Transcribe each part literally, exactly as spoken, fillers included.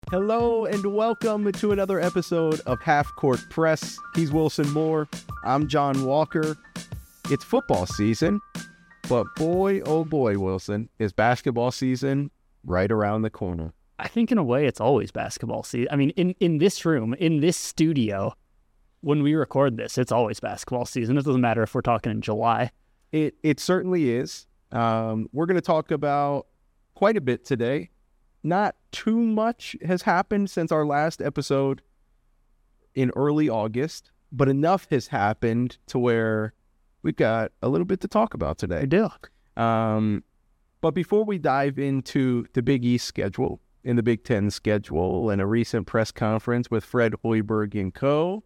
Hello and welcome to another episode of Half Court Press. He's Wilson Moore. I'm John Walker. It's football season, but boy, oh boy, Wilson, is basketball season right around the corner. I think in a way it's always basketball season. I mean, in, in this room, in this studio, when we record this, it's always basketball season. It doesn't matter if we're talking in July. It, it certainly is. Um, we're going to talk about quite a bit today. Not too much has happened since our last episode in early August, but enough has happened to where we've got a little bit to talk about today. I do. Um, but before we dive into the Big East schedule, in the Big Ten schedule, and a recent press conference with Fred Hoiberg and co,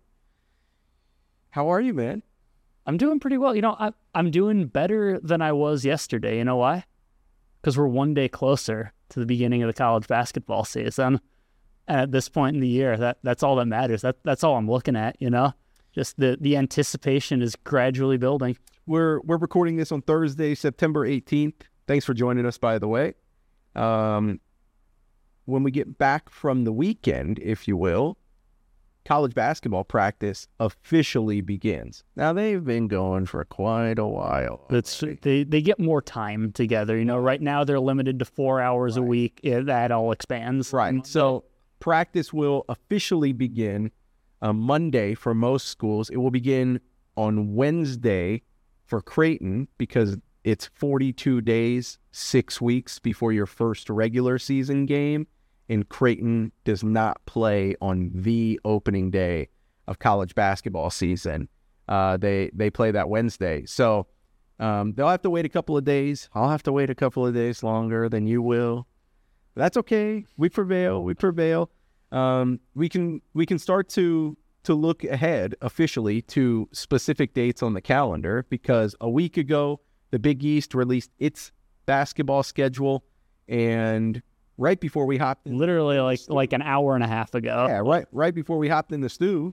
how are you, man? I'm doing pretty well. You know, I, I'm doing better than I was yesterday. You know why? Because we're one day closer to the beginning of the college basketball season. And at this point in the year, that that's all that matters. That That's all I'm looking at, you know? Just the, the anticipation is gradually building. We're we're recording this on Thursday, September eighteenth. Thanks for joining us, by the way. Um, when we get back from the weekend, if you will, college basketball practice officially begins. Now, they've been going for quite a while. It's, they, they get more time together. You know, right now they're limited to four hours right. a week. Yeah, that all expands. Right. So practice will officially begin on Monday for most schools. It will begin on Wednesday for Creighton because it's forty-two days, six weeks before your first regular season game. And Creighton does not play on the opening day of college basketball season. Uh, they they play that Wednesday. So um, they'll have to wait a couple of days. I'll have to wait a couple of days longer than you will. That's okay. We prevail. We prevail. Um, we can we can start to to look ahead officially to specific dates on the calendar because a week ago, the Big East released its basketball schedule, and right before we hopped in, literally like like an hour and a half ago. Yeah, right right before we hopped in the stew,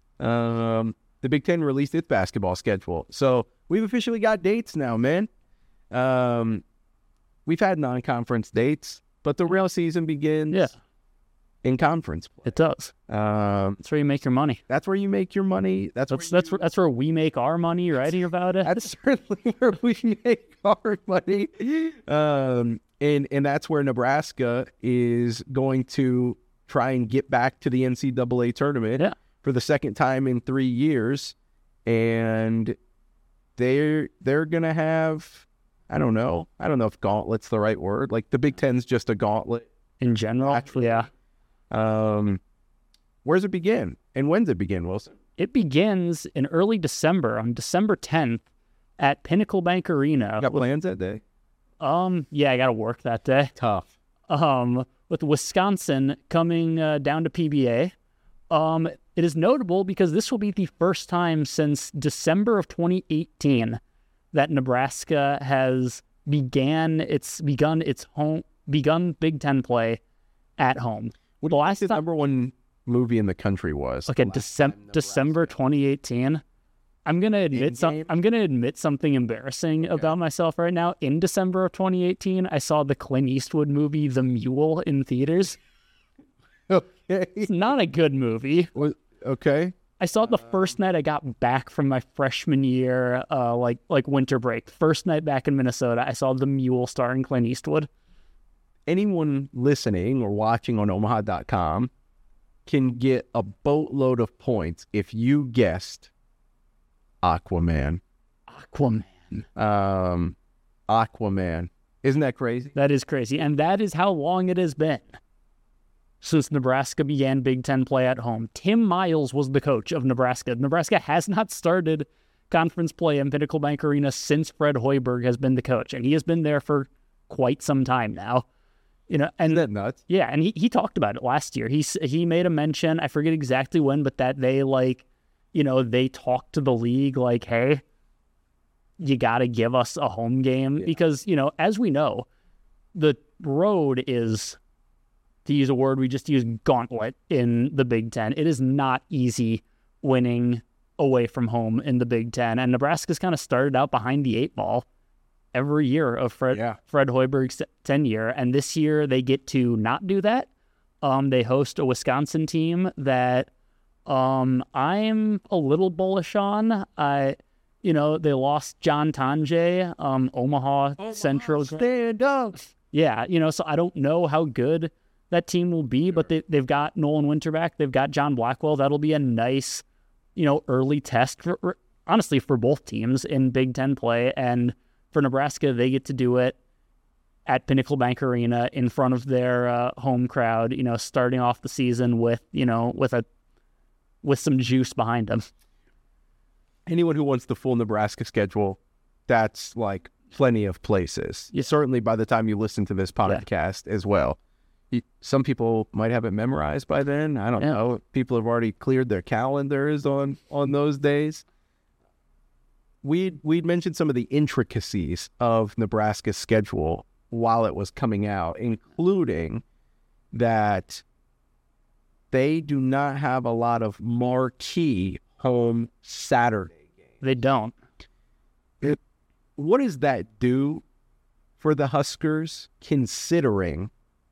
um, the Big Ten released its basketball schedule. So we've officially got dates now, man. Um, we've had non-conference dates, but the real season begins yeah. in conference play. It does. Um, That's where you make your money. that's where you make your money. That's That's where that's you, where, that's where we make our money. Writing about it. that's certainly where we make our money. Um, And and that's where Nebraska is going to try and get back to the N C double A tournament yeah. for the second time in three years. And they're they're gonna have I don't know. I don't know if gauntlet's the right word. Like the Big Ten's just a gauntlet. In general. Actually. Yeah. Um where's it begin? And when's it begin, Wilson? It begins in early December, on December tenth at Pinnacle Bank Arena. Got plans that day? Um, yeah, I got to work that day. Tough. Um, with Wisconsin coming uh, down to P B A. Um, it is notable because this will be the first time since December of twenty eighteen that Nebraska has began its begun its home begun Big Ten play at home. What the last the time, number one movie in the country was? okay, December December twenty eighteen. I'm gonna admit some. I'm gonna admit something embarrassing okay. about myself right now. In December of twenty eighteen, I saw the Clint Eastwood movie The Mule in theaters. Okay, it's not a good movie. Well, okay, I saw it the first night I got back from my freshman year, uh, like like winter break. First night back in Minnesota, I saw The Mule starring Clint Eastwood. Anyone listening or watching on Omaha dot com can get a boatload of points if you guessed Aquaman. Aquaman. Um, Aquaman. Isn't that crazy? That is crazy. And that is how long it has been since Nebraska began Big Ten play at home. Tim Miles was the coach of Nebraska. Nebraska has not started conference play in Pinnacle Bank Arena since Fred Hoiberg has been the coach. And he has been there for quite some time now. You know, and Isn't that nuts? Yeah, and he, he talked about it last year. He, he made a mention, I forget exactly when, but that they like, you know, they talked to the league like, hey, you got to give us a home game. Yeah. Because, you know, as we know, the road is, to use a word we just use, gauntlet in the Big Ten. It is not easy winning away from home in the Big Ten. And Nebraska's kind of started out behind the eight ball every year of Fred, yeah. Fred Hoiberg's tenure. And this year they get to not do that, Um, they host a Wisconsin team that um, I'm a little bullish on. I, you know, they lost John Tanjay, um, Omaha, Omaha Central. Stand up. Yeah, you know, so I don't know how good that team will be, but they, they've got Nolan Winterback. They've got John Blackwell. That'll be a nice, you know, early test, for, honestly, for both teams in Big Ten play. And for Nebraska, they get to do it at Pinnacle Bank Arena in front of their uh, home crowd, you know, starting off the season with, you know, with a with some juice behind them. Anyone who wants the full Nebraska schedule, that's like plenty of places. Yeah. Certainly by the time you listen to this podcast yeah. as well. You, some people might have it memorized by then. I don't yeah. know. People have already cleared their calendars on, on those days. We'd, we'd mentioned some of the intricacies of Nebraska's schedule while it was coming out, including that they do not have a lot of marquee home Saturday games. They don't. It, what does that do for the Huskers, considering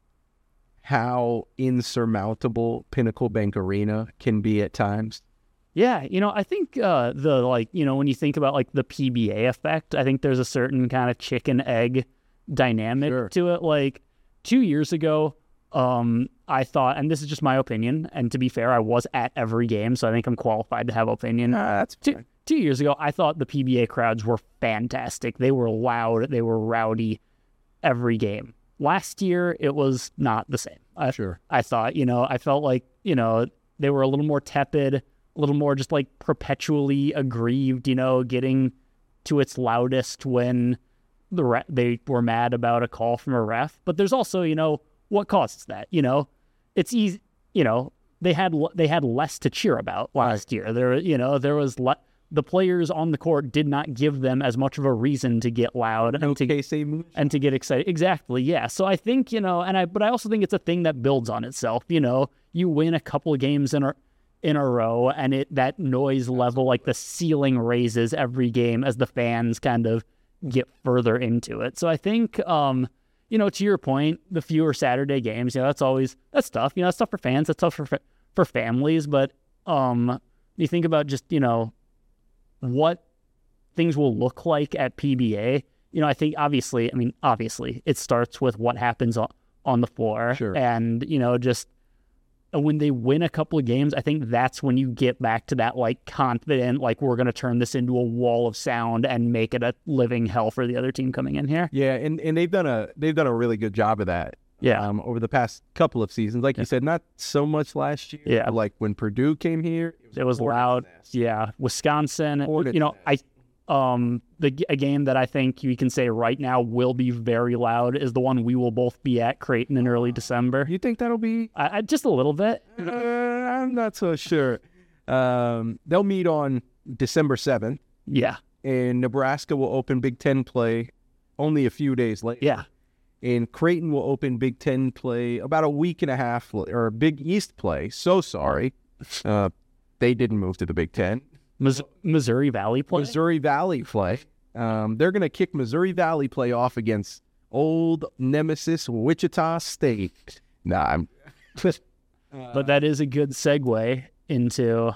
how insurmountable Pinnacle Bank Arena can be at times? Yeah, you know, I think uh, the, like, you know, when you think about, like, the P B A effect, I think there's a certain kind of chicken-egg dynamic sure. to it. Like, two years ago, um, I thought, and this is just my opinion, and to be fair, I was at every game, so I think I'm qualified to have opinion. Uh, that's two, two years ago, I thought the P B A crowds were fantastic. They were loud. They were rowdy every game. Last year, it was not the same. I, sure. I thought, you know, I felt like, you know, they were a little more tepid, a little more just like perpetually aggrieved, you know, getting to its loudest when the re- they were mad about a call from a ref. But there's also, you know, what causes that? You know, it's easy, you know, they had they had less to cheer about last right. year. There, you know, there was le- the players on the court did not give them as much of a reason to get loud no and to and to get excited. Exactly, yeah. So I think, you know, and I but I also think it's a thing that builds on itself. You know, you win a couple of games in a in a row, and it that noise level, like the ceiling raises every game as the fans kind of get further into it. So I think, um, you know, to your point, the fewer Saturday games, you know, that's always that's tough. You know, that's tough for fans. That's tough for for families. But um, you think about just, you know, what things will look like at P B A. You know, I think obviously, I mean, obviously, it starts with what happens on, on the floor. Sure. And, you know, just when they win a couple of games, I think that's when you get back to that, like, confident, like, we're going to turn this into a wall of sound and make it a living hell for the other team coming in here. Yeah, and, and they've done a they've done a really good job of that. Yeah. Um, over the past couple of seasons, like yeah. you said, not so much last year. Yeah. Like when Purdue came here, it was, it was loud. Nest. Yeah, Wisconsin. Hornet's you know, nest. I um the a game that I think you can say right now will be very loud is the one we will both be at, Creighton, in early December. You think that'll be? I, I just a little bit. Uh, I'm not so sure. Um, they'll meet on December seventh. Yeah, and Nebraska will open Big Ten play only a few days later. Yeah. And Creighton will open Big Ten play about a week and a half, or Big East play. So sorry. Uh, they didn't move to the Big Ten. Mis- Missouri Valley play? Missouri Valley play. Um, they're going to kick Missouri Valley play off against old nemesis Wichita State. Nah, I'm... But that is a good segue into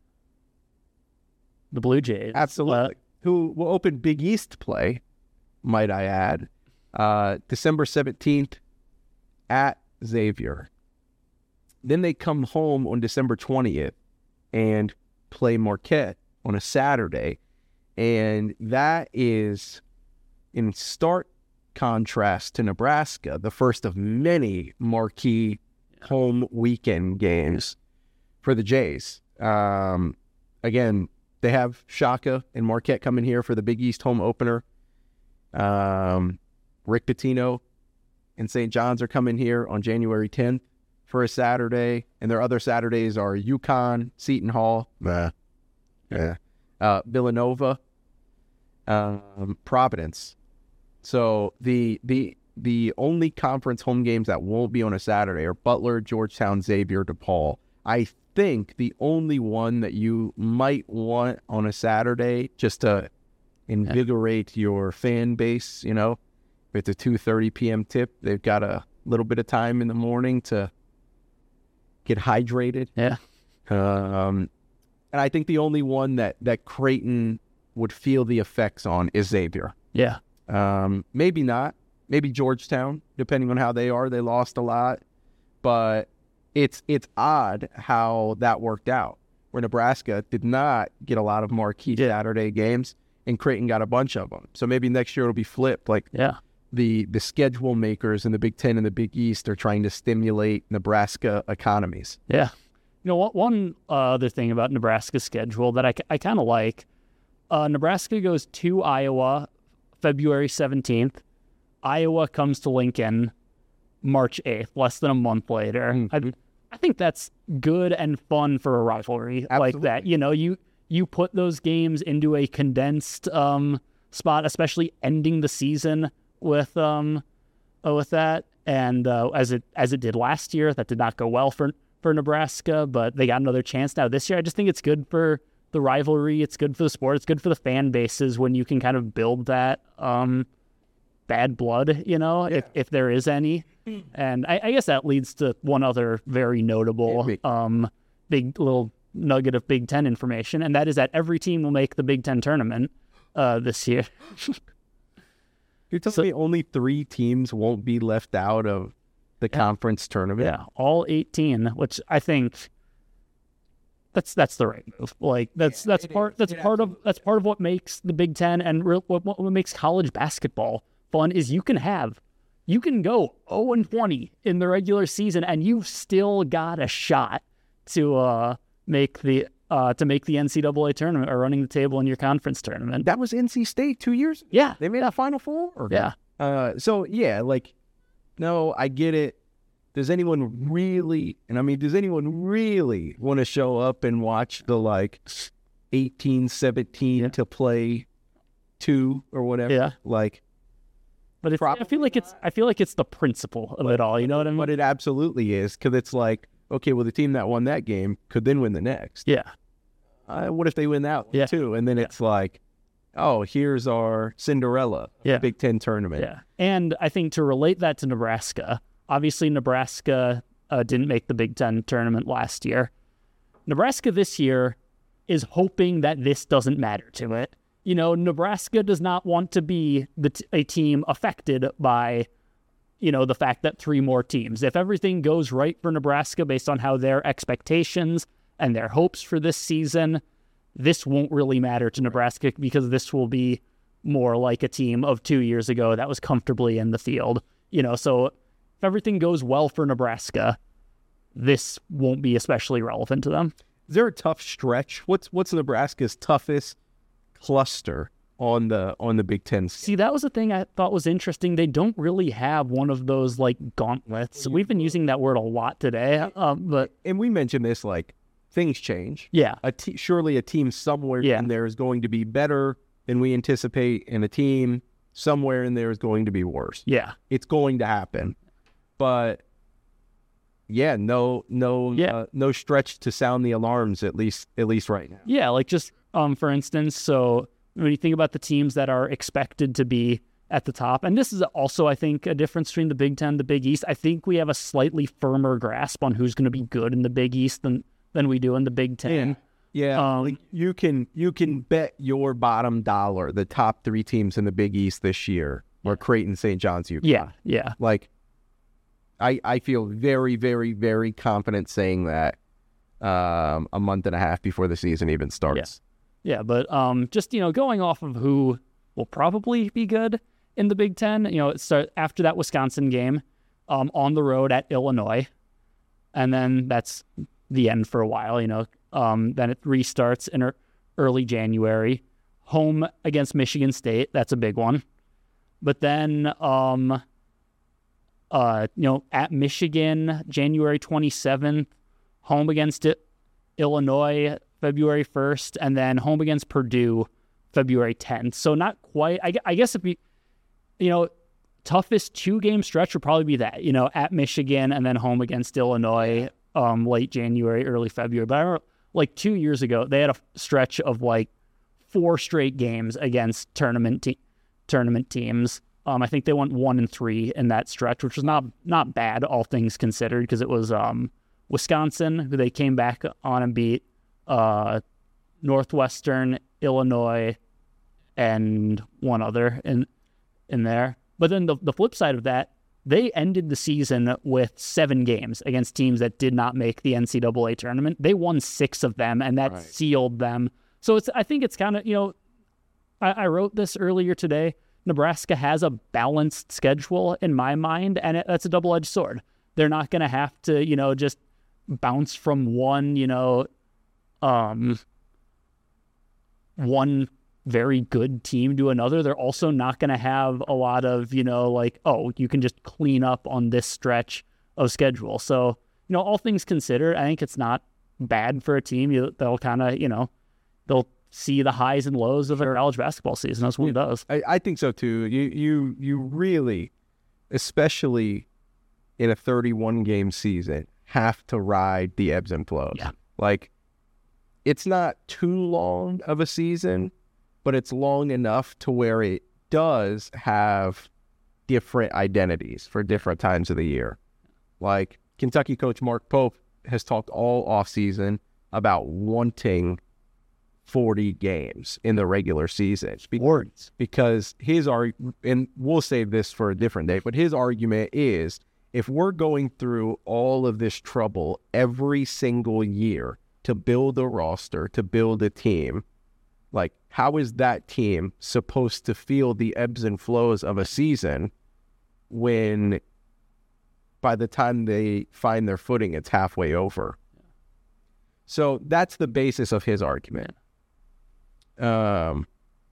the Blue Jays. Absolutely. Uh, Who will open Big East play, might I add. Uh, December seventeenth at Xavier. Then they come home on December twentieth and play Marquette on a Saturday. And that is in stark contrast to Nebraska, the first of many marquee home weekend games for the Jays. Um, again, they have Shaka and Marquette coming here for the Big East home opener. Um... Rick Pitino and Saint John's are coming here on January tenth for a Saturday, and their other Saturdays are UConn, Seton Hall, uh, yeah, uh, Villanova, um, Providence. So the the the only conference home games that won't be on a Saturday are Butler, Georgetown, Xavier, DePaul. I think the only one that you might want on a Saturday just to invigorate your fan base, you know, if it's a two thirty p.m. tip, they've got a little bit of time in the morning to get hydrated. Yeah. Um, and I think the only one that, that Creighton would feel the effects on is Xavier. Yeah. Um, maybe not. Maybe Georgetown, depending on how they are. They lost a lot. But it's it's odd how that worked out, where Nebraska did not get a lot of marquee Yeah. Saturday games, and Creighton got a bunch of them. So maybe next year it'll be flipped. Like Yeah. the, the schedule makers in the Big Ten and the Big East are trying to stimulate Nebraska economies. Yeah. You know, what, one uh, other thing about Nebraska's schedule that I, I kind of like, uh, Nebraska goes to Iowa February seventeenth. Iowa comes to Lincoln March eighth, less than a month later. Mm-hmm. I, I think that's good and fun for a rivalry Absolutely. like that. You know, you you put those games into a condensed um, spot, especially ending the season with um uh, with that, and uh, as it as it did last year, that did not go well for for Nebraska, but they got another chance now this year. I just think it's good for the rivalry. It's good for the sport. It's good for the fan bases when you can kind of build that um bad blood, you know, Yeah. if if there is any. And I, I guess that leads to one other very notable Hit me. um big little nugget of Big Ten information, and that is that every team will make the Big Ten tournament uh this year. You're telling So- me only three teams won't be left out of the Yeah. conference tournament? Yeah, all eighteen, which I think that's that's the right move. Like that's Yeah, that's it part is. that's It part of absolutely that's part of what makes the Big Ten and real, what what makes college basketball fun is you can have you can go oh and twenty in the regular season and you've still got a shot to uh make the uh to make the N C double A tournament or running the table in your conference tournament. That was N C State two years ago. Yeah, They made a Final Four? Or- yeah, Uh, so, yeah, like, no, I get it. Does anyone really, and I mean, does anyone really want to show up and watch the, like, eighteen, seventeen Yeah. to play two or whatever? Yeah. Like, but it's, I feel Probably like it's I feel like it's the principle of it all. You know what I mean? but it absolutely is, because it's like, okay, well, the team that won that game could then win the next. Yeah, Uh, what if they win that one Yeah. too? And then it's like, oh, here's our Cinderella Yeah. Big Ten tournament. yeah. And I think to relate that to Nebraska, obviously Nebraska uh, didn't make the Big Ten tournament last year. Nebraska this year is hoping that this doesn't matter to it. You know, Nebraska does not want to be the t- a team affected by, you know, the fact that three more teams. If everything goes right for Nebraska based on how their expectations and their hopes for this season, this won't really matter to Nebraska because this will be more like a team of two years ago that was comfortably in the field. You know, so if everything goes well for Nebraska, this won't be especially relevant to them. Is there a tough stretch? What's what's Nebraska's toughest cluster on the on the Big Ten? See, that was the thing I thought was interesting. They don't really have one of those like gauntlets. We've been using that word a lot today, um, but And we mentioned this, like, things change. yeah, A te- surely a team somewhere Yeah. in there is going to be better than we anticipate, and a team somewhere in there is going to be worse. yeah, It's going to happen. But yeah, no no Yeah. uh, no stretch to sound the alarms, at least at least right now. yeah. Like just um, for instance, so when you think about the teams that are expected to be at the top, and this is also, I think, a difference between the Big Ten and the Big East. I think we have a slightly firmer grasp on who's going to be good in the Big East than than we do in the Big Ten. Yeah, Um, like you can you can bet your bottom dollar the top three teams in the Big East this year are Creighton, Saint John's, UConn. Yeah, yeah, Like, I I feel very very very confident saying that um, a month and a half before the season even starts. yeah. But um, just you know, going off of who will probably be good in the Big Ten, you know, it start after that Wisconsin game, um, on the road at Illinois, and then that's the end for a while. You know, um, then it restarts in er- early January, home against Michigan State. That's a big one. But then, um, uh, you know, at Michigan, January twenty-seventh, home against it, Illinois, February first, and then home against Purdue, February tenth. So not quite, I, gue- I guess if you, you know, toughest two-game stretch would probably be that, you know, at Michigan and then home against Illinois, um, late January, early February. But I remember, like, two years ago, they had a stretch of, like, four straight games against tournament te- tournament teams. Um, I think they went one and three in that stretch, which was not not bad, all things considered, because it was um Wisconsin, who they came back on and beat, uh, Northwestern, Illinois, and one other in in there. But then the, the flip side of that, they ended the season with seven games against teams that did not make the N C double A tournament. They won six of them, and that right. sealed them. So it's I think it's kind of, you know, I, I wrote this earlier today. Nebraska has a balanced schedule in my mind, and it, that's a double-edged sword. They're not going to have to, you know, just bounce from one, you know, um, one very good team to another. They're also not going to have a lot of, you know, like, oh, you can just clean up on this stretch of schedule. So, you know, all things considered, I think it's not bad for a team. You, they'll kind of, you know, they'll see the highs and lows of their college basketball season. That's what it does. I, I think so too. You, you, you really, especially in a thirty-one game season, have to ride the ebbs and flows. Yeah. Like, it's not too long of a season, but it's long enough to where it does have different identities for different times of the year. Like, Kentucky coach Mark Pope has talked all offseason about wanting forty games in the regular season. Words. Because his argument, and we'll save this for a different day, but his argument is, if we're going through all of this trouble every single year to build a roster, to build a team, like, how is that team supposed to feel the ebbs and flows of a season when by the time they find their footing, it's halfway over? So that's the basis of his argument. Um,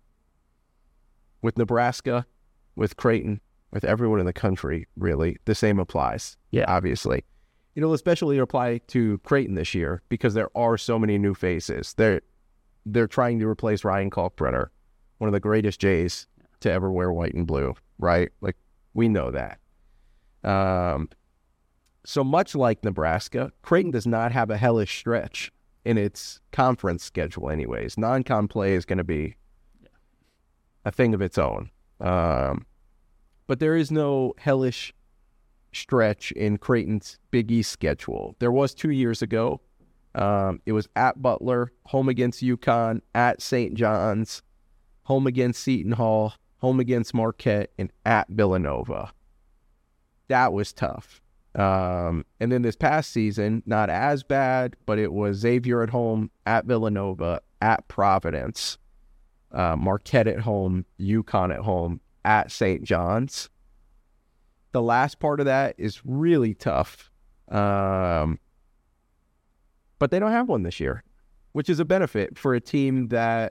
with Nebraska, with Creighton, with everyone in the country, really, the same applies. Yeah. Obviously. It'll especially apply to Creighton this year because there are so many new faces. They're, they're trying to replace Ryan Kalkbrenner, one of the greatest Jays to ever wear white and blue, right? Like, we know that. Um, so much like Nebraska, Creighton does not have a hellish stretch in its conference schedule anyways. Non-con play is going to be a thing of its own. Um, but there is no hellish stretch in Creighton's Big East schedule. There was two years ago. Um, it was at Butler, home against UConn, at Saint John's, home against Seton Hall, home against Marquette, and at Villanova. That was tough. Um, and then this past season, not as bad, but it was Xavier at home, at Villanova, at Providence, uh, Marquette at home, UConn at home, at Saint John's. The last part of that is really tough. Um, but they don't have one this year, which is a benefit for a team that,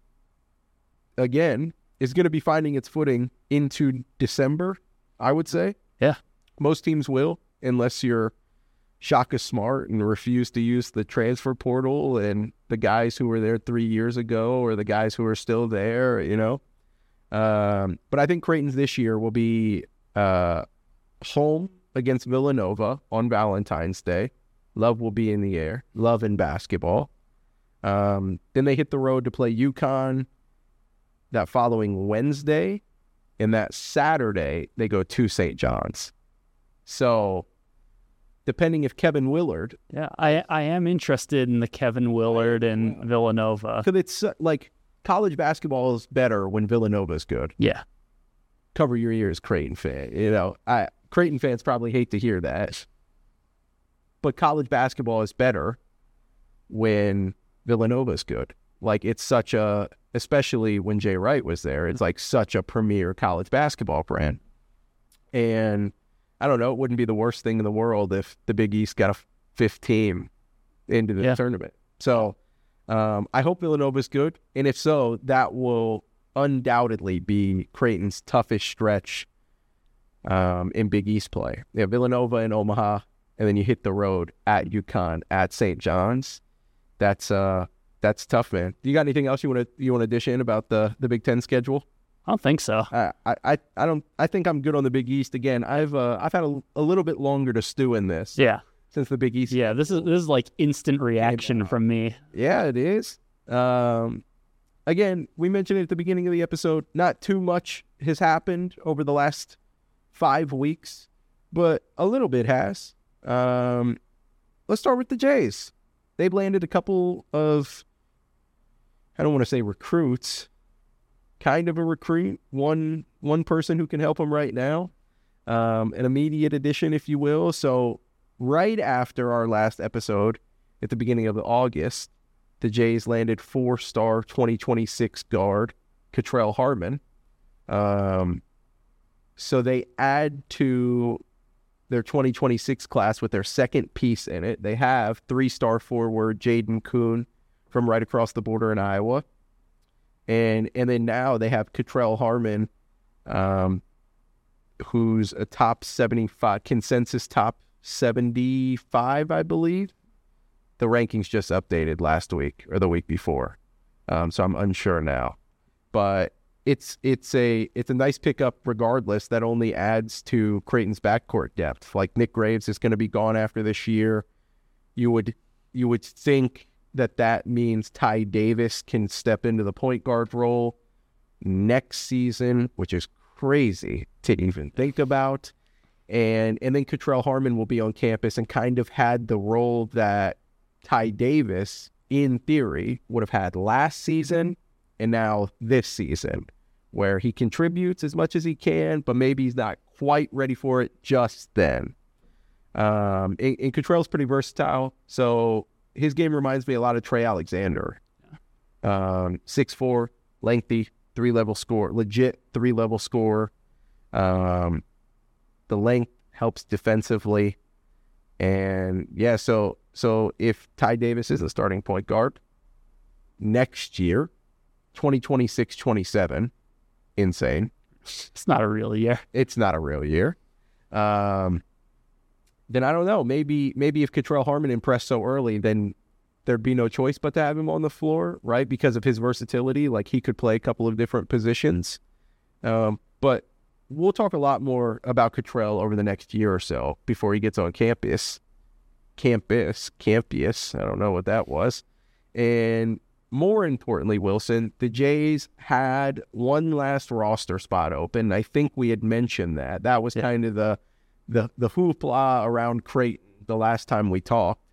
again, is going to be finding its footing into December, I would say. Yeah. Most teams will, unless you're Shaka Smart and refuse to use the transfer portal and the guys who were there three years ago or the guys who are still there, you know. Um, but I think Creighton's this year will be uh, home against Villanova on Valentine's Day. Love will be in the air. Love in basketball. Um, then they hit the road to play UConn that following Wednesday. And that Saturday, they go to Saint John's. So, depending if Kevin Willard... Yeah, I I am interested in the Kevin Willard and yeah. Villanova. Because it's uh, like, college basketball is better when Villanova's good. Yeah. Cover your ears, Creighton fan. You know, I Creighton fans probably hate to hear that. But college basketball is better when Villanova's good. Like, it's such a... Especially when Jay Wright was there, it's like such a premier college basketball brand. And I don't know, it wouldn't be the worst thing in the world if the Big East got a fifth team into the yeah. tournament. So um, I hope Villanova's good. And if so, that will undoubtedly be Creighton's toughest stretch um, in Big East play. Yeah, Villanova and Omaha, and then you hit the road at UConn, at Saint John's. That's... uh. That's tough, man. You got anything else you want to you want to dish in about the, the Big Ten schedule? I don't think so. I, I I don't. I think I'm good on the Big East again. I've uh, I've had a, a little bit longer to stew in this. Yeah. Since the Big East. Yeah. This is this is like instant reaction from me. Yeah, it is. Um, again, we mentioned it at the beginning of the episode. Not too much has happened over the last five weeks, but a little bit has. Um, let's start with the Jays. They've landed a couple of, I don't want to say recruits, kind of a recruit, one one person who can help them right now, um, an immediate addition, if you will. So right after our last episode, at the beginning of August, the Jays landed four-star twenty twenty-six guard Catrell Harmon. Um, so they add to their twenty twenty-six class with their second piece in it. They have three-star forward Jaden Kuhn from right across the border in Iowa. And and then now they have Catrell Harmon, um, who's a top seventy-five, consensus top seventy-five, I believe. The rankings just updated last week or the week before. Um, so I'm unsure now. But it's it's a it's a nice pickup regardless. That only adds to Creighton's backcourt depth. Like Nick Graves is going to be gone after this year. You would you would think that that means Ty Davis can step into the point guard role next season, which is crazy to even think about. And and then Catrell Harmon will be on campus and kind of had the role that Ty Davis, in theory, would have had last season and now this season, where he contributes as much as he can, but maybe he's not quite ready for it just then. Um, and, and Catrell's pretty versatile, so his game reminds me a lot of Trey Alexander. Um, six foot four, lengthy, three-level score, legit three-level score. Um, the length helps defensively. And, yeah, so so if Ty Davis is a starting point guard next year, twenty twenty-six twenty-seven, insane. It's not a real year. It's not a real year. Um Then I don't know. Maybe maybe if Catrell Harmon impressed so early, then there'd be no choice but to have him on the floor, right? Because of his versatility, like he could play a couple of different positions. Um, but we'll talk a lot more about Catrell over the next year or so before he gets on campus. Campus, campus, I don't know what that was. And more importantly, Wilson, the Jays had one last roster spot open. I think we had mentioned that. That was yeah. kind of the the the hoopla around Creighton the last time we talked.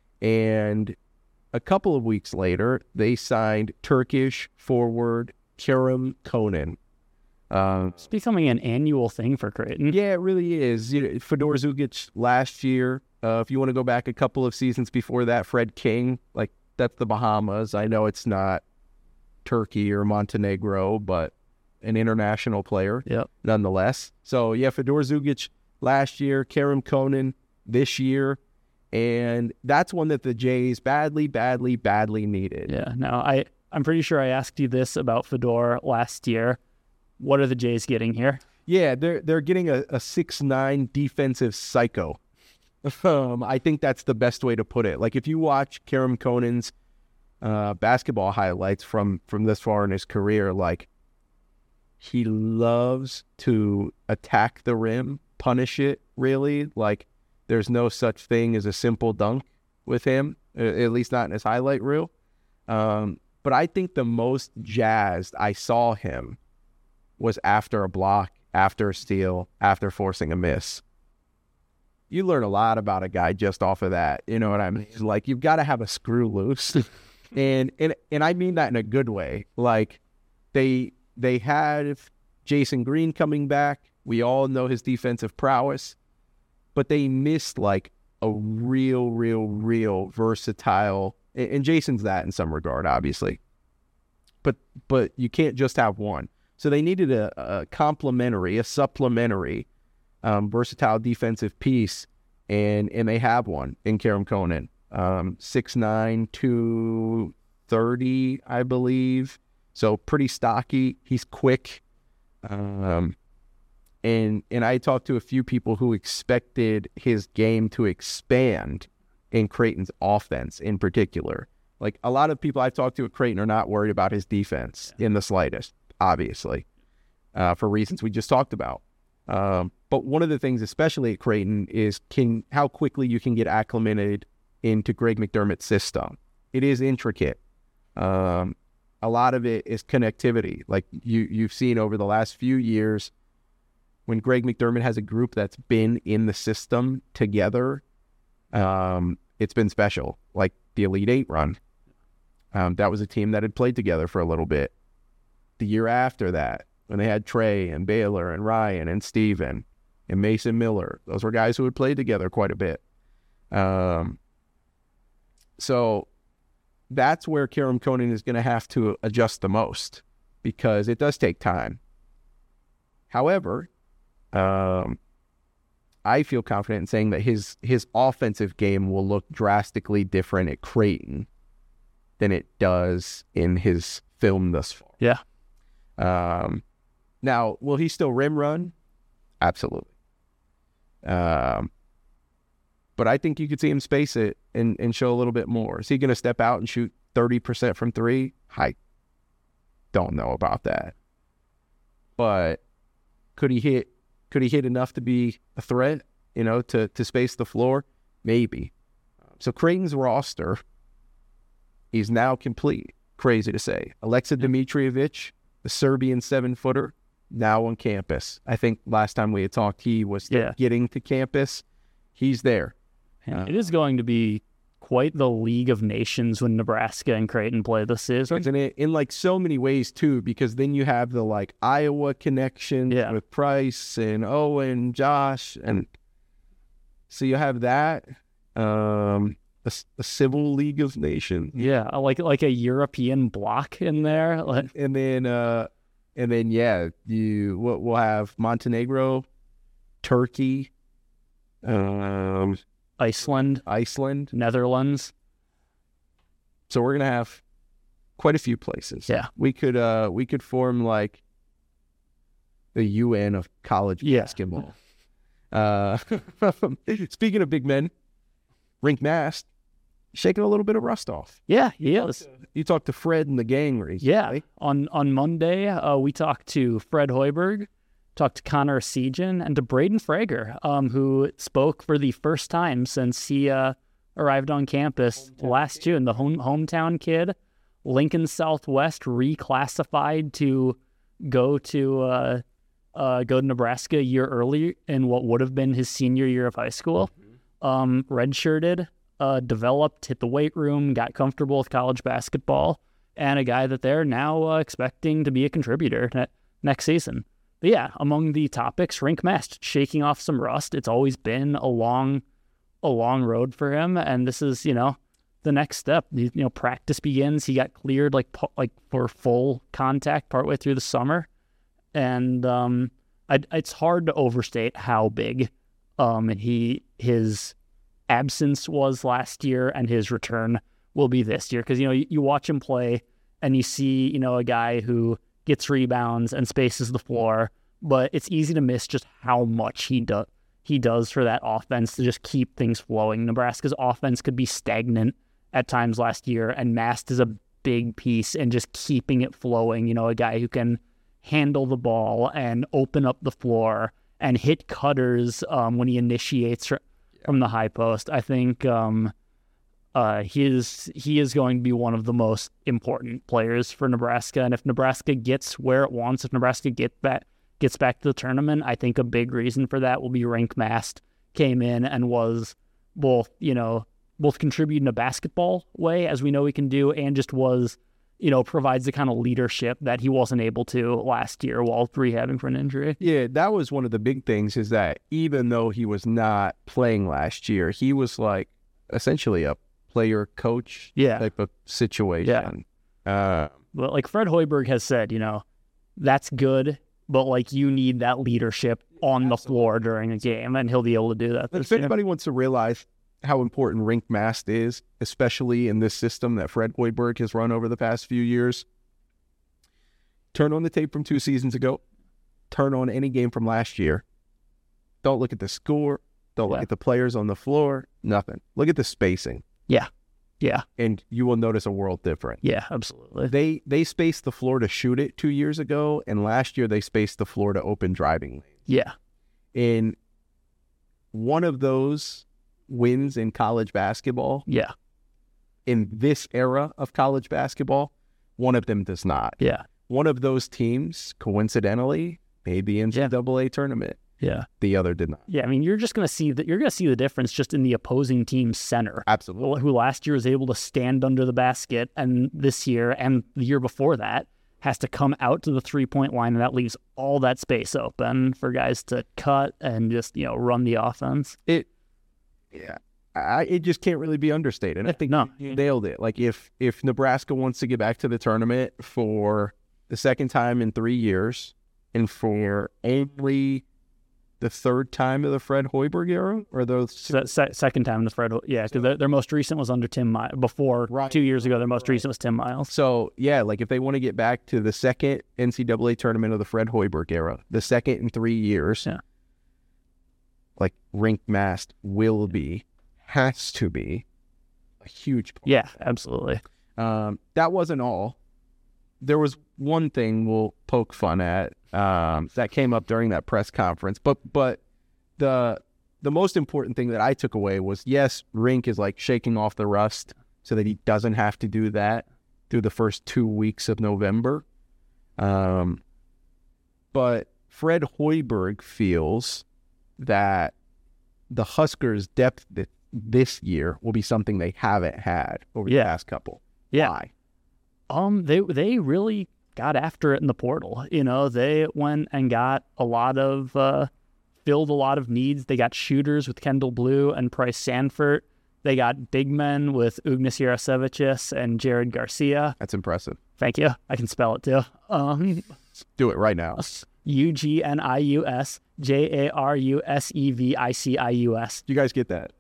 And a couple of weeks later, they signed Turkish forward Kerem Conan. Uh, it's becoming an annual thing for Creighton. Yeah, it really is. You know, Fedor Zugic last year. Uh, if you want to go back a couple of seasons before that, Fred King, like that's the Bahamas. I know it's not Turkey or Montenegro, but an international player yep. nonetheless. So, yeah, Fedor Zugic last year, Kerem Conan this year, and that's one that the Jays badly, badly, badly needed. Yeah, no, I, I'm pretty sure I asked you this about Fedor last year. What are the Jays getting here? Yeah, they're they're getting a, a six nine defensive psycho. Um, I think that's the best way to put it. Like if you watch Kerem Conan's uh, basketball highlights from, from this far in his career, like he loves to attack the rim, punish it, really. Like there's no such thing as a simple dunk with him, at least not in his highlight reel. Um, but I think the most jazzed I saw him was after a block, after a steal, after forcing a miss. You learn a lot about a guy just off of that. You know what I mean? Like, you've got to have a screw loose. and, and and I mean that in a good way. Like, they they had Jason Green coming back. We all know his defensive prowess. But they missed, like, a real, real, real versatile... And, and Jason's that in some regard, obviously. But but you can't just have one. So they needed a, a complementary, a supplementary, um, versatile defensive piece, and and they have one in Kerem Conan. Um, six nine, two thirty, I believe. So pretty stocky. He's quick. Um, and and I talked to a few people who expected his game to expand in Creighton's offense in particular. Like, a lot of people I've talked to at Creighton are not worried about his defense yeah. in the slightest, obviously, uh, for reasons we just talked about. Um, but one of the things, especially at Creighton, is can how quickly you can get acclimated into Greg McDermott's system. It is intricate. Um, a lot of it is connectivity. Like you, you've seen over the last few years, when Greg McDermott has a group that's been in the system together, um, it's been special, like the Elite Eight run. Um, that was a team that had played together for a little bit. The year after that, when they had Trey and Baylor and Ryan and Steven and Mason Miller, those were guys who had played together quite a bit. Um, so that's where Kerem Konan is going to have to adjust the most, because it does take time. However, um, I feel confident in saying that his his offensive game will look drastically different at Creighton than it does in his film thus far. Yeah. Um, now, will he still rim run? Absolutely. Um, but I think you could see him space it and, and show a little bit more. Is he going to step out and shoot thirty percent from three? I don't know about that. But could he hit could he hit enough to be a threat, you know, to, to space the floor? Maybe. So Creighton's roster is now complete. Crazy to say. Alexa Dimitrijevic, the Serbian seven-footer, now on campus. I think last time we had talked, he was Yeah. getting to campus. He's there. And it is going to be quite the League of Nations when Nebraska and Creighton play this season. And it, in like so many ways too, because then you have the like Iowa connection Yeah. with Price and Owen, Josh, and so you have that. Um, a, a civil League of Nations, Yeah, like like a European block in there. Like, and then uh, and then yeah, you we'll, we'll have Montenegro, Turkey, um, Iceland, Iceland. Netherlands. So we're gonna have quite a few places. Yeah. we could uh we could form like the U N of college Yeah. basketball. Uh, speaking of big men, Rink Mast shaking a little bit of rust off. Yeah, he is. You talked to Fred and the gang recently. Yeah. On on Monday, uh, we talked to Fred Hoiberg, talked to Connor Sejan, and to Braden Frager, um, who spoke for the first time since he uh, arrived on campus Hometown last kid. June. The home, hometown kid, Lincoln Southwest, reclassified to go to uh, uh, go to Nebraska a year early in what would have been his senior year of high school. Um, redshirted, uh, developed, hit the weight room, got comfortable with college basketball, and a guy that they're now uh, expecting to be a contributor ne- next season. But yeah, among the topics, Rink Mast shaking off some rust. It's always been a long, a long road for him, and this is, you know, the next step. You know, practice begins. He got cleared like pu- like for full contact partway through the summer, and um, I, it's hard to overstate how big um he his absence was last year and his return will be this year. Because you know, you, you watch him play and you see, you know, a guy who gets rebounds and spaces the floor, but it's easy to miss just how much he does he does for that offense to just keep things flowing. Nebraska's offense could be stagnant at times last year, and Mast is a big piece in just keeping it flowing. You know, a guy who can handle the ball and open up the floor and hit cutters um, when he initiates fr- from the high post. I think um, uh, he is he is going to be one of the most important players for Nebraska. And if Nebraska gets where it wants, if Nebraska get back gets back to the tournament, I think a big reason for that will be Rink Mast came in and was both, you know, both contribute in a basketball way, as we know he can do, and just was, you know, provides the kind of leadership that he wasn't able to last year while rehabbing for an injury. Yeah, that was one of the big things, is that even though he was not playing last year, he was like essentially a player coach Yeah. type of situation. Uh, But like Fred Hoiberg has said, you know, that's good, but like you need that leadership on the floor during a game, and he'll be able to do that but this if year. anybody wants to realize how important Rink Mast is, especially in this system that Fred Hoiberg has run over the past few years, turn on the tape from two seasons ago, turn on any game from last year. Don't look at the score. Don't look Yeah. at the players on the floor. Nothing. Look at the spacing, Yeah, and you will notice a world difference. yeah, absolutely. They they spaced the floor to shoot it two years ago, and last year they spaced the floor to open driving lanes. Yeah, In one of those wins in college basketball, yeah, in this era of college basketball, one of them does not. yeah, One of those teams, coincidentally, made the N C double A tournament. Yeah. The other did not. Yeah, I mean, you're just going to see that you're going to see the difference just in the opposing team's center. Absolutely. Who last year was able to stand under the basket, and this year and the year before that has to come out to the three-point line, and that leaves all that space open for guys to cut and just, you know, run the offense. It, yeah, I, it just can't really be understated. I think No. you nailed it. Like if if Nebraska wants to get back to the tournament for the second time in three years, and for only the third time of the Fred Hoiberg era, or those Se- se- second time in the Fred, yeah, because their, their most recent was under Tim Miles. Before Right. two years ago, their most Right. recent was Tim Miles. So, yeah, like if they want to get back to the second N C double A tournament of the Fred Hoiberg era, the second in three years, Yeah. like Rink Mast will be, has to be, a huge part. Yeah, absolutely. Um, that wasn't all. There was one thing we'll poke fun at um, that came up during that press conference, but but the the most important thing that I took away was, yes, Rink is like shaking off the rust so that he doesn't have to do that through the first two weeks of November. Um, but Fred Hoiberg feels that the Huskers' depth th- this year will be something they haven't had over Yeah. the past couple. Yeah. Why? Um, they they really got after it in the portal. You know, they went and got a lot of uh, filled a lot of needs. They got shooters with Kendall Blue and Price Sanford. They got big men with Ugnis Yarosevicius and Jared Garcia. That's impressive. Thank you. I can spell it too. Um, Do it right now. U G N I U S J A R U S E V I C I U S. You guys get that?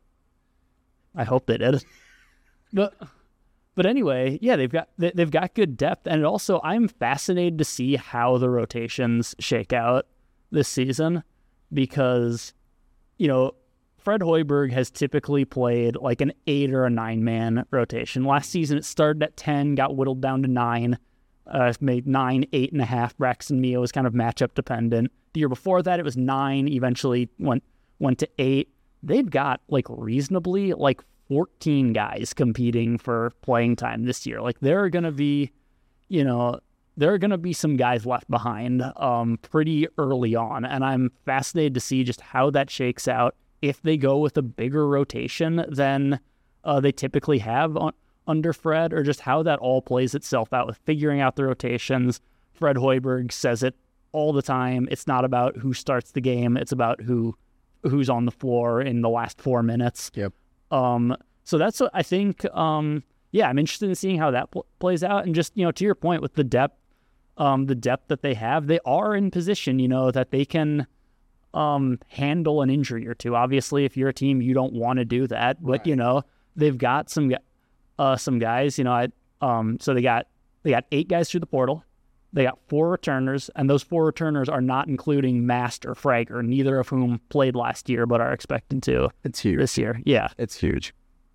I hope they did. But but anyway, yeah, they've got they- they've got good depth, and also I'm fascinated to see how the rotations shake out this season, because you know Fred Hoiberg has typically played like an eight or a nine man rotation. Last season it started at ten, got whittled down to nine, uh, made nine, eight and a half. Braxton Mio was kind of matchup dependent. The year before that it was nine, eventually went went to eight. They've got like reasonably like fourteen guys competing for playing time this year. Like there are going to be, you know, there are going to be some guys left behind um, pretty early on. And I'm fascinated to see just how that shakes out if they go with a bigger rotation than uh, they typically have on, under Fred, or just how that all plays itself out with figuring out the rotations. Fred Hoiberg says it all the time. It's not about who starts the game. It's about who who's on the floor in the last four minutes. Yep. Um, so that's what I think. Um, yeah, I'm interested in seeing how that pl- plays out. And just, you know, to your point with the depth, um, the depth that they have, they are in position, you know, that they can um, handle an injury or two. Obviously, if you're a team, you don't want to do that, but Right. you know, they've got some uh, some guys. You know, I um, so they got they got eight guys through the portal. They got four returners, and those four returners are not including Mast or Frager, neither of whom played last year but are expected to It's huge. this year. Yeah. It's huge.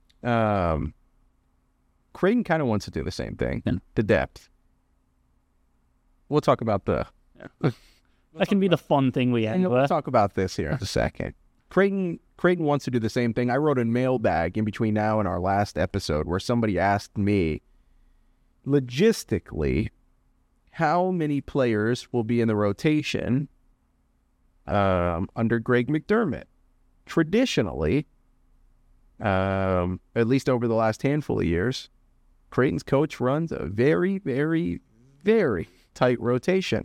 Um, Creighton kind of wants to do the same thing. Yeah. The depth. We'll talk about the. That can be the fun thing we And end we'll with. talk about this here in a second. Creighton Creighton wants to do the same thing. I wrote a mailbag in between now and our last episode where somebody asked me, logistically, how many players will be in the rotation um, under Greg McDermott? Traditionally, um, at least over the last handful of years, Creighton's coach runs a very, very, very tight rotation.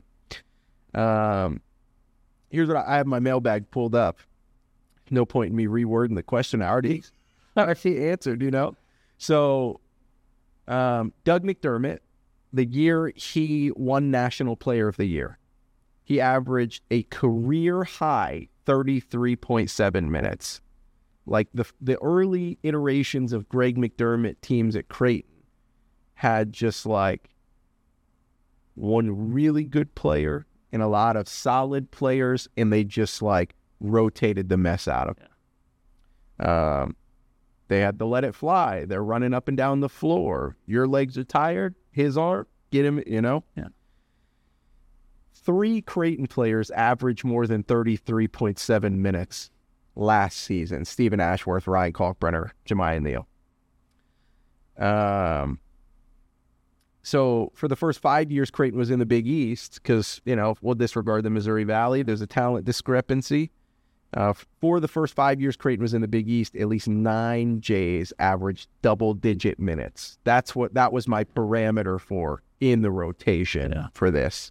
Um, here's what I, I have my mailbag pulled up. No point in me rewording the question I already, I already answered, you know? So, um, Doug McDermott, the year he won National Player of the Year, he averaged a career high thirty-three point seven minutes. Like the the early iterations of Greg McDermott teams at Creighton had just like one really good player and a lot of solid players, and they just like rotated the mess out of it. Um, they had to let it fly. They're running up and down the floor. Your legs are tired. His aren't. Get him, you know? Yeah. Three Creighton players averaged more than thirty-three point seven minutes last season. Stephen Ashworth, Ryan Kalkbrenner, Jemiah Neal. Um, So for the first five years, Creighton was in the Big East because, you know, we'll disregard the Missouri Valley. There's a talent discrepancy. Uh, for the first five years, Creighton was in the Big East. At least nine Jays averaged double-digit minutes. That's what that was my parameter for in the rotation Yeah. for this.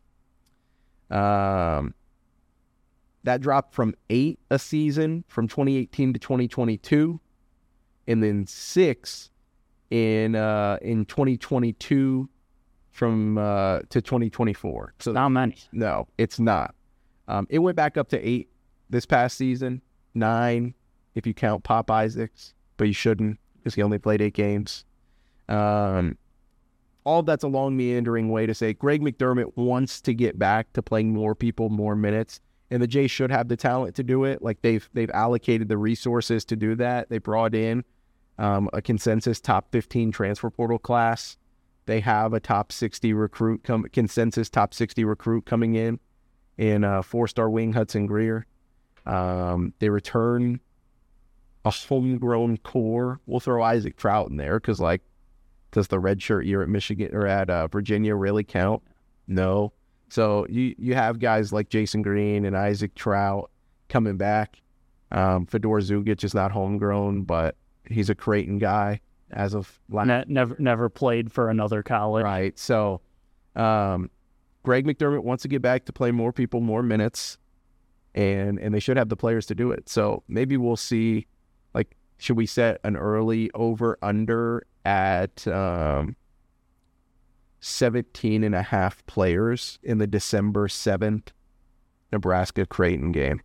Um, that dropped from eight a season from twenty eighteen to twenty twenty-two, and then six in uh, in twenty twenty-two from uh, to twenty twenty-four. So Not many. no, it's not. Um, it went back up to eight this past season, nine if you count Pop Isaacs, but you shouldn't because he only played eight games. Um, all that's a long meandering way to say Greg McDermott wants to get back to playing more people, more minutes, and the Jays should have the talent to do it. Like they've they've allocated the resources to do that. They brought in um, a consensus top fifteen transfer portal class. They have a top sixty recruit come consensus top sixty recruit coming in in uh, four-star wing Hudson Greer. Um, they return a homegrown core. We'll throw Isaac Trout in there because, like, does the redshirt year at Michigan or at uh, Virginia really count? No. So you you have guys like Jason Green and Isaac Trout coming back. Um, Fedor Zugic is not homegrown, but he's a Creighton guy as of last Ne- never never played for another college. Right. So um, Greg McDermott wants to get back to play more people, more minutes, and and they should have the players to do it. So maybe we'll see, like, should we set an early over-under at um, seventeen and a half players in the December seventh Nebraska-Creighton game?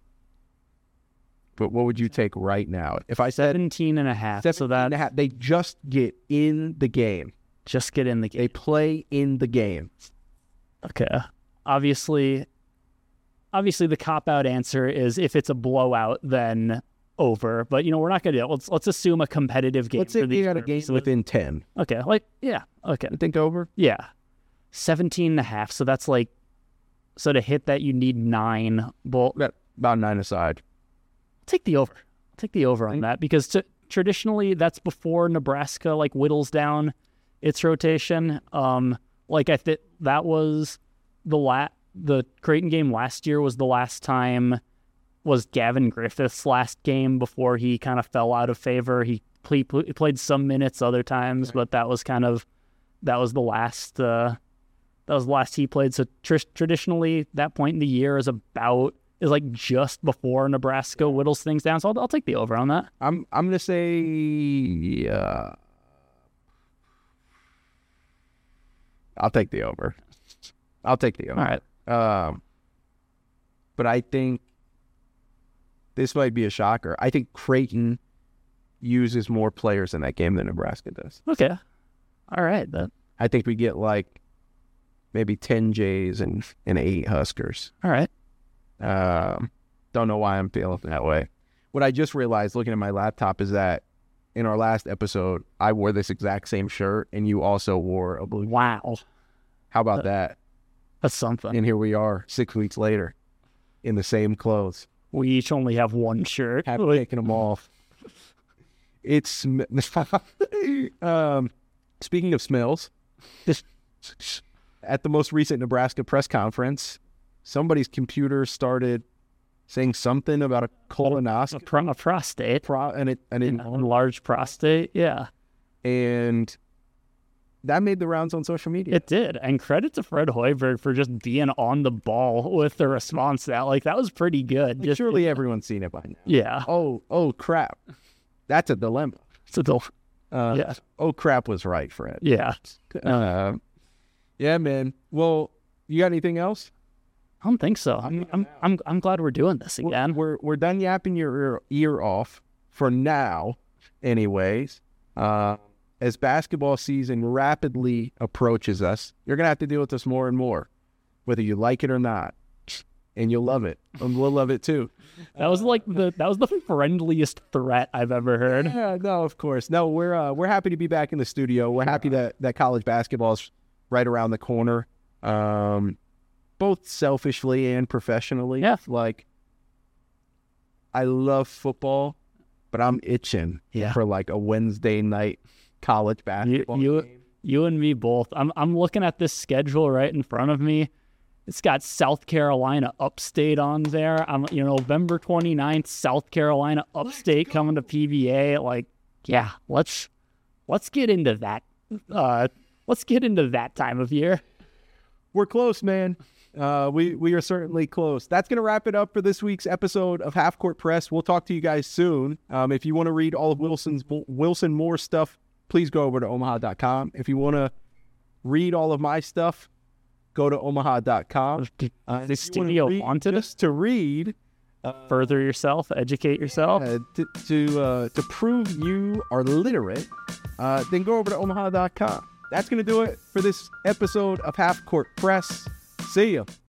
But what would you take right now? If I said seventeen and a half. seventeen So that and a half, they just get in the game. just get in the game. They play in the game. Okay. Obviously, obviously the cop-out answer is if it's a blowout, then over. But, you know, we're not going to do it. Let's, let's assume a competitive game. Let's say for they these got a game purposes. within ten. Okay. Like, yeah. Okay. I think over. Yeah. seventeen and a half. So that's like, so to hit that, you need nine. Well, About, about nine aside. take the over. Take the over on that because t- traditionally that's before Nebraska like whittles down its rotation. Um, like I think that was the la- the Creighton game last year was the last time was Gavin Griffith's last game before he kind of fell out of favor. He play, play, played some minutes other times, but that was kind of that was the last uh, that was the last he played. So tr- traditionally that point in the year is about is like just before Nebraska whittles things down. So I'll, I'll take the over on that. I'm I'm gonna say uh, I'll take the over. I'll take the over. All right. Um, but I think this might be a shocker. I think Creighton uses more players in that game than Nebraska does. Okay. All right. That, I think we get like maybe ten Jays and, and eight Huskers. all right. Um, don't know why I'm feeling that way. What I just realized looking at my laptop is that in our last episode, I wore this exact same shirt and you also wore a blue. Wow. How about that? That's something. And here we are six weeks later in the same clothes. We each only have one shirt. Haven't Like, taken them off. It's sm- um, speaking of smells, at the most recent Nebraska press conference, somebody's computer started saying something about a a, colonoscopy pro- a prostate. pro- and it and it, Yeah, a large prostate. Yeah, and that made the rounds on social media. it did. And credit to Fred Hoiberg for just being on the ball with the response to that. Like, that was pretty good. Like, Just, surely everyone's seen it by now. yeah. Oh, oh crap, that's a dilemma. So the, Uh, yeah. Oh crap was right, Fred. Yeah. Uh, yeah, man. Well, you got anything else? I don't think so. I'm, I'm, I'm, I'm glad we're doing this We're, again. we're we're done yapping your ear, ear off for now, anyways. Uh, as basketball season rapidly approaches us, you're gonna have to deal with this more and more, whether you like it or not, and you'll love it, and we'll love it too. That was like the that was the friendliest threat I've ever heard. Yeah, no, of course, no. We're uh, we're happy to be back in the studio. We're happy that that college basketball is right around the corner, um, both selfishly and professionally. Yeah. Like, I love football, but I'm itching Yeah. for like a Wednesday night college You basketball you, game. You and me both. I'm I'm looking at this schedule right in front of me. It's got South Carolina Upstate on there. I'm, you know, November twenty-ninth, South Carolina Upstate coming to P B A. Like, yeah, let's let's get into that. Uh, let's get into that time of year. We're close, man. Uh, we we are certainly close. That's gonna wrap it up for this week's episode of Half Court Press. We'll talk to you guys soon. Um, if you want to read all of Wilson's Wilson Moore stuff, please go over to omaha dot com. If you want to read all of my stuff, go to omaha dot com. Uh, the studio wanted us to read. Uh, Further yourself, educate yourself. Uh, to to, uh, to prove you are literate, uh, then go over to omaha dot com. That's going to do it for this episode of Half Court Press. See ya.